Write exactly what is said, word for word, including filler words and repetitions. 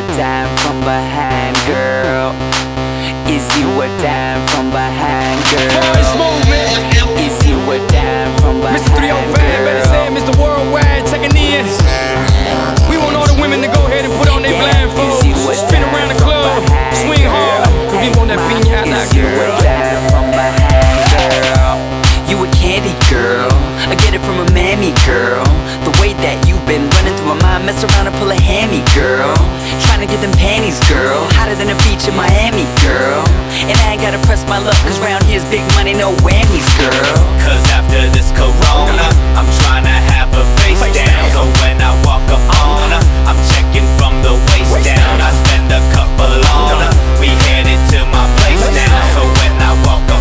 dime from behind, girl? Is you a dime from behind, girl? Boys movement. Is you a dime from behind, Mister three oh five, better say it, Mister Worldwide, checking in. We want all the women to go ahead and put on their blindfolds, spin around the club, swing hard, cause we want that piñata, get well. You a candy girl, I get it from a mammy girl. The way that you've been running through my mind, mess around and pull a hammy girl. Trying to get them panties, girl, hotter than a beach in Miami, girl. And I ain't gotta press my luck, cause round here's big money, no whammies, girl. Cause after this corona, I'm trying to have a face down. So when I walk up on her, I'm checking from the waist down. I spend a couple on